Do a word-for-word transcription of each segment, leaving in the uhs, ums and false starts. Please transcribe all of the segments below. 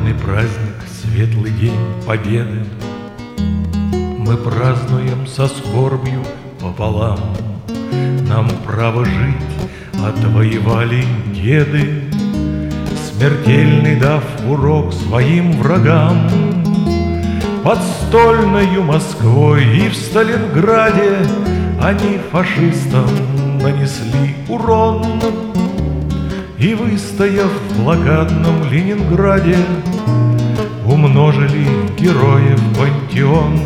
Славный праздник, светлый день Победы мы празднуем со скорбью пополам. Нам право жить отвоевали деды, смертельный дав урок своим врагам. Под стольною Москвой и в Сталинграде они фашистам нанесли урон. И, выстояв в блокадном Ленинграде, умножили героев пантеон.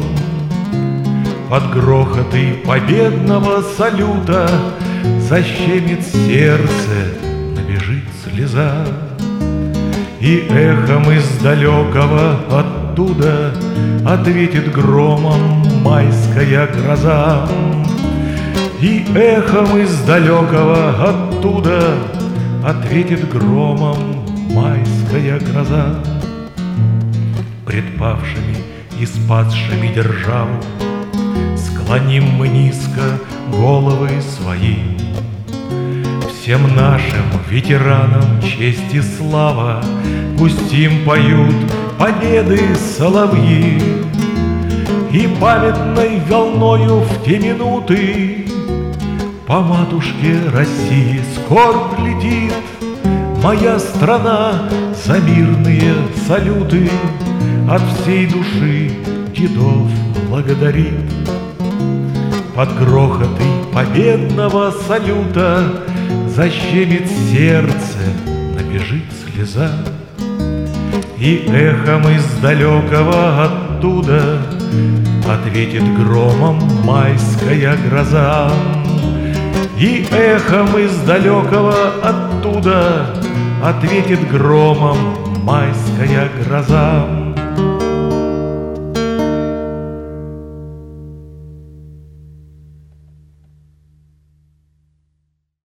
Под грохоты победного салюта защемит сердце, набежит слеза. И эхом из далекого оттуда ответит громом майская гроза. И эхом из далекого оттуда ответит громом майская гроза. Пред павшими и спасшими державу склоним мы низко головы свои. Всем нашим ветеранам честь и слава, пусть им поют победы соловьи. И памятной волною в те минуты по матушке России скорбь летит. Моя страна за мирные салюты от всей души дедов благодарит. Под грохоты победного салюта защемит сердце, набежит слеза. И эхом из далекого оттуда ответит громом майская гроза. И эхом из далекого оттуда ответит громом майская гроза.